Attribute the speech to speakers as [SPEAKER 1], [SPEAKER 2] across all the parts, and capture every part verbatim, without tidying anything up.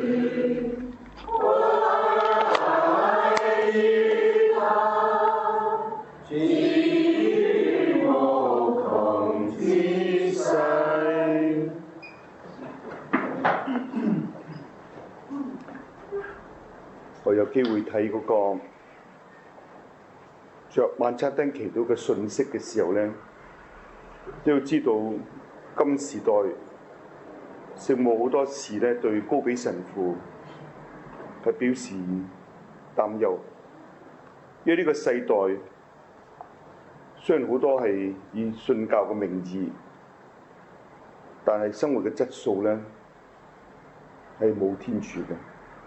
[SPEAKER 1] 我有機會睇嗰個着晚餐廳祈禱嘅信息嘅時候咧，都要知道今時代聖母好多時咧對高比神父係表示擔憂，因為呢個世代雖然好多係以信教嘅名義，但係生活嘅質素咧係冇天主嘅。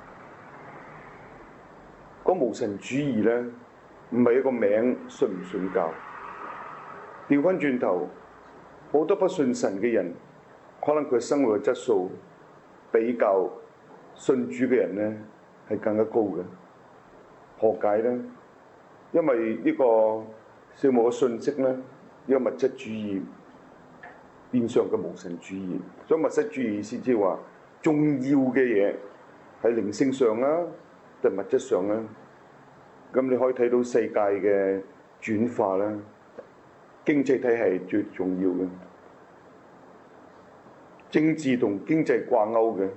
[SPEAKER 1] 嗰無神主義咧，唔係一個名信唔信教。調翻轉頭，好多不信神嘅人，可能佢生活嘅質素比較信主嘅人咧係更加高嘅。何解咧？因為呢個聖母嘅信息咧，呢個物質主義變相嘅無神主義。所以物質主義意思即係話，重要嘅嘢喺靈性上啦，定物質上啦。咁你可以睇到世界嘅轉化啦，經濟體係最重要嘅，政治同經濟掛鈎嘅，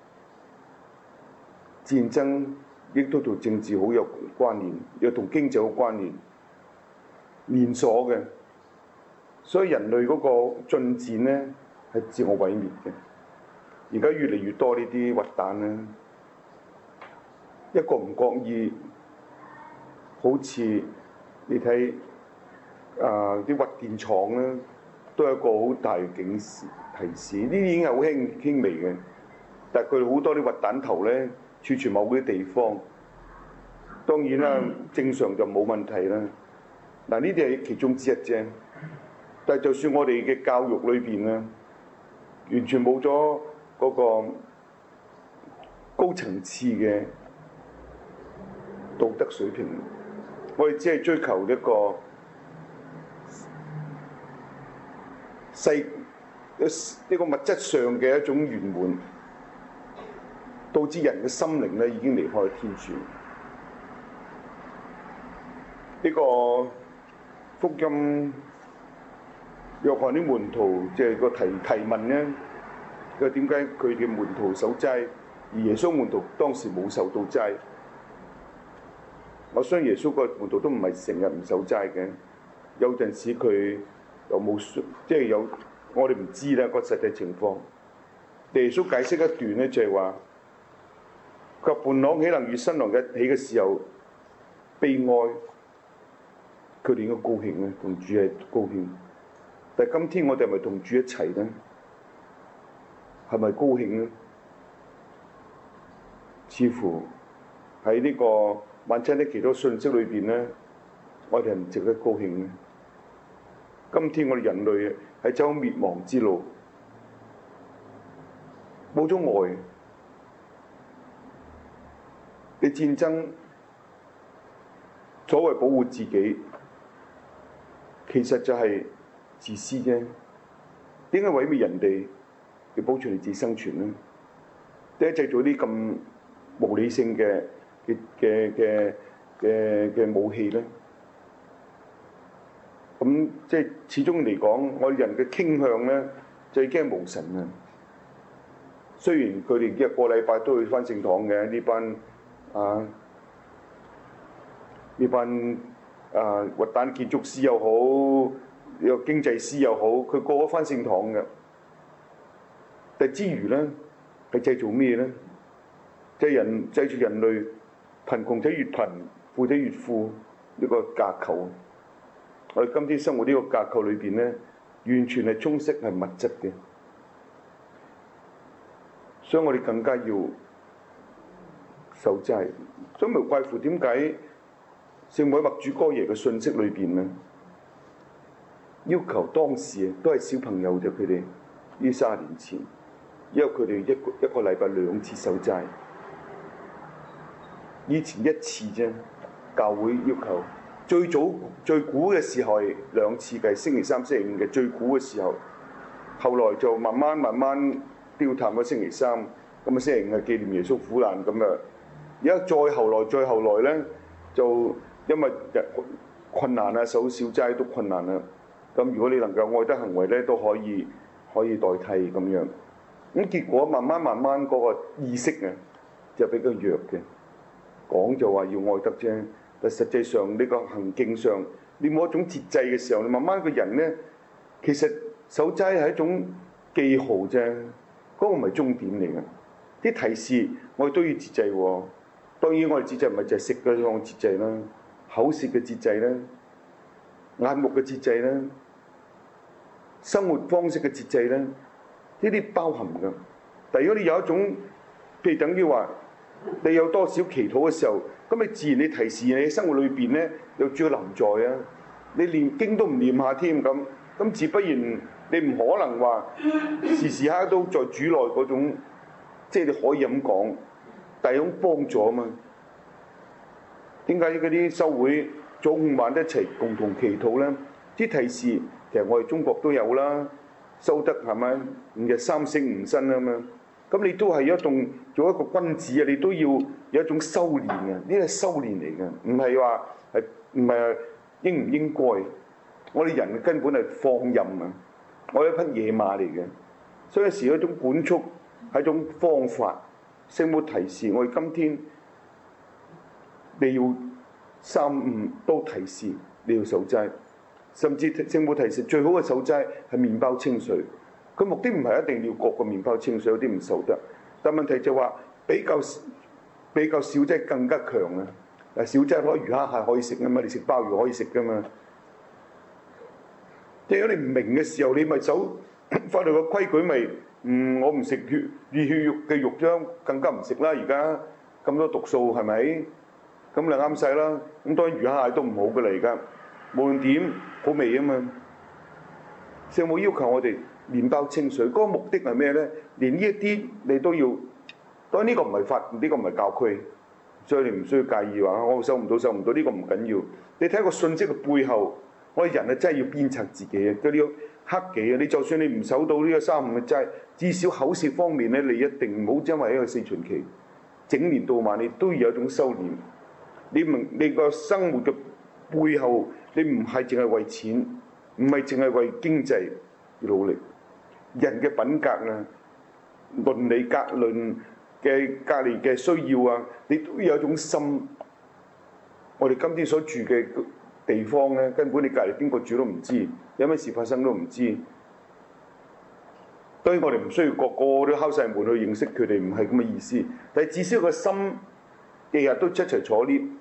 [SPEAKER 1] 戰爭亦都同政治好有關聯，又同經濟有關聯，連鎖嘅。所以人類嗰個進展咧係自我毀滅嘅。而家越嚟越多呢啲核彈啦，一個唔覺意。好似你睇啊啲核電廠咧，都有一個好大嘅警示提示。呢啲已經係好輕輕微嘅，但係佢哋好多啲核彈頭咧，儲存某啲地方。當然啦，正常就冇問題啦。嗱，呢啲係其中之一啫。但係就算我哋嘅教育裏邊咧，完全冇咗嗰個高層次嘅道德水平。我哋只係追求一個世呢個物質上嘅一種圓滿，導致人嘅心靈咧已經離開天主。呢個福音約翰啲門徒即係個提提問咧，佢點解佢嘅門徒守齋，而耶穌門徒當時冇受到齋？我相信耶穌個門徒都唔係成日唔守齋嘅，有陣時佢有冇即係有，我哋唔知啦個實際情況。耶穌解釋一段咧，就係話：佢話伴郎豈能與新郎一起嘅時候悲哀？佢哋應該高興咧，同主係高興。但係今天我哋係咪同主一齊咧？係咪高興咧？似乎喺呢個晚餐廳祈禱信息裏邊咧，我哋係唔值得高興嘅。今天我哋人類係走滅亡之路，冇咗愛，你戰爭所謂保護自己，其實就係自私啫。點解毀滅人哋要保存你自己生存咧？點解製造啲咁無理性嘅嘅嘅嘅嘅嘅武器咧？咁即係始終嚟講，我哋人嘅傾向咧就已經係無神啊！雖然佢哋一個禮拜都會返聖堂嘅呢班啊呢班啊核彈建築師又好，有經濟師又好，佢個個返聖堂嘅。但之餘咧，係製造咩咧？即係人製造人類貧窮者越貧，富者越富呢個架構。我哋今天生活呢個架構裏邊咧，完全係充斥係物質嘅，所以我哋更加要守齋。所以無怪乎點解聖母默主哥爺嘅信息裏邊咧，要求當時都係小朋友啫，佢哋呢三十年前，因為佢哋一個一個禮拜兩次守齋，以前一次啫，教會要求。最早最古嘅時候係兩次嘅，星期三、星期五嘅最古嘅時候，後來就慢慢慢慢丟淡咗星期三，咁咁啊星期五係紀念耶穌苦難咁啊。而家再後來再後來咧，就因為困難啊，守小齋都困難啦。咁如果你能夠愛德行為咧，都可以可以代替咁樣。咁結果慢慢慢慢嗰個意識啊，就比較弱嘅。講就話要愛德啫，但實際上呢個行徑上，你冇一種節制嘅時候，你慢慢個人咧，其實守齋係一種記號啫，嗰個唔係終點嚟嘅。啲提示我哋都要節制喎。當然我哋節制唔係就係食嘅嗰種節制啦，口舌嘅節制啦，眼目嘅節制啦，生活方式嘅節制啦，呢啲包含㗎。但如果你有一種，譬如等於話，你有多少祈禱嘅時候，咁你自然你提示你生活裏邊咧有主嘅臨在啊！你連經都唔念下添咁，咁自不然你唔可能話時時刻都在主內嗰種，即係你可以咁講，但係有種幫助啊嘛。點解嗰啲修會早午晚一齊共同祈禱咧？啲提示其實我哋中國都有啦，修德係咪？五日三省吾身啊嘛。咁你都係一種做一個君子啊，你都要有一種修練啊，呢個係修練嚟嘅，唔係話係唔係應唔應該？我哋人根本係放任啊，我係一匹野馬嚟嘅，所以有時有一種管束係一種方法。聖母提示我哋今天你要三五都提示你要守齋，甚至聖母提示最好嘅守齋係麵包清水。佢目的唔係一定要割個麵包清水，有啲唔受得。但問題就話比較比較小齋更加強啊！嗱，小齋可以魚蝦蟹可以食啊嘛，你食鮑魚可以食噶嘛。即係如果你唔明嘅時候，你咪守法律嘅規矩咪，嗯，我唔食血熱血肉嘅肉漿，更加唔食啦。而家咁多毒素係咪？咁就啱晒啦。咁當然魚蝦蟹都唔好嘅啦，而家無論點好味啊嘛。聖母要求我哋。麵包清水嗰個目的係咩咧？連呢一啲你都要，當然呢個唔係法，呢個唔係教區，所以你唔需要介意話我收唔到收唔到，呢個唔緊要。你睇個信息嘅背後，我哋人係真係要鞭策自己嘅，佢要克己啊！你就算你唔守到呢個三五嘅齋，至少口舌方面咧，你一定唔好因為一個四旬期，整年到晚你都要有一種修練。你明你個生活嘅背後，你唔係淨係為錢，唔係淨係為經濟要努力。人嘅品格啊、倫理格論嘅隔離嘅需要啊，你都有一種心。我哋今天所住嘅地方咧，根本你隔離邊個住都唔知，有咩事發生都唔知。當然我哋唔需要個個都敲晒門去認識佢哋，唔係咁嘅意思。但係至少個心日日都一齊坐 lift，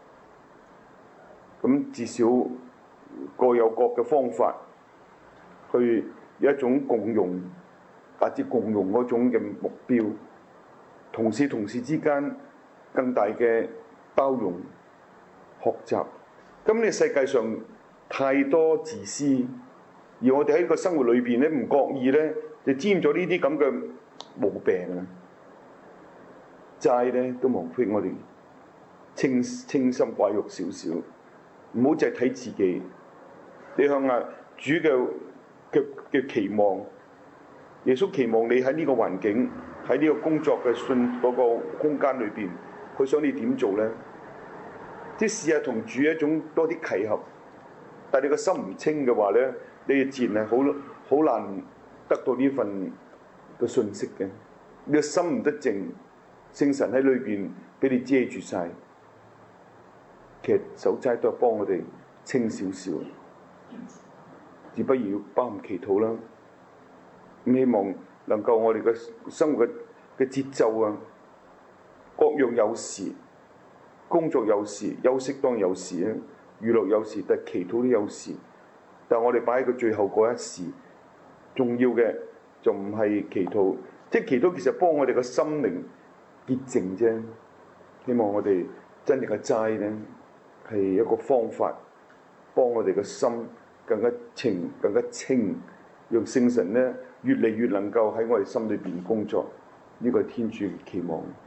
[SPEAKER 1] 咁至少各有各嘅方法去。有一種共用，達至共用嗰種嘅目標，同事同事之間更大嘅包容、學習。咁呢個世界上太多自私，而我哋喺個生活裏邊咧，唔覺意咧就沾咗呢啲咁嘅毛病啊！齋咧都無非我哋清清心寡欲少少，唔好淨係睇自己。你向下主嘅。嘅嘅期望，耶穌期望你喺呢個環境，喺呢個工作嘅信嗰個空間裏邊，佢想你點做咧？即係試下同主一種多啲契合，但係你個心唔清嘅話咧，你自然係好好難得到呢份嘅信息嘅。你個心唔得靜，聖神喺裏邊俾你遮住晒。其實守齋都係幫我哋清少少。只不如包含祈禱啦，咁希望能夠我哋嘅生活嘅嘅節奏啊，各樣有時，工作有時，休息當然有時啊，娛樂有時，但係祈禱都有時。但係我哋擺喺佢最後嗰一時，重要嘅就唔係祈禱，即係祈禱其實幫我哋嘅心靈潔淨啫。希望我哋真正嘅齋咧係一個方法，幫我哋嘅心。更加清，更加清，讓聖神咧越嚟越能夠喺我哋心裏邊工作，呢個係天主嘅期望。